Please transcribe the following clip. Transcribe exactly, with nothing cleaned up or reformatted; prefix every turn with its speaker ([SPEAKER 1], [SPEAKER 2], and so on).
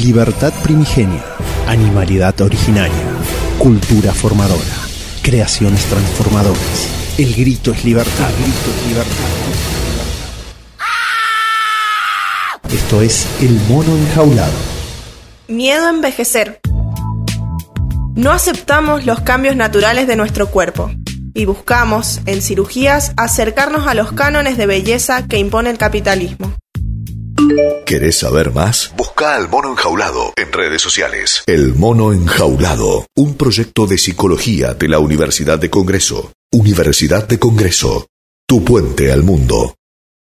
[SPEAKER 1] Libertad primigenia, animalidad originaria, cultura formadora, creaciones transformadoras. El grito es libertad, el grito es libertad. Esto es El Mono Enjaulado.
[SPEAKER 2] Miedo a envejecer. No aceptamos los cambios naturales de nuestro cuerpo y buscamos, en cirugías, acercarnos a los cánones de belleza que impone el capitalismo.
[SPEAKER 3] ¿Querés saber más? Busca al Mono Enjaulado en redes sociales. El Mono Enjaulado, un proyecto de psicología de la Universidad de Congreso. Universidad de Congreso, tu puente al mundo.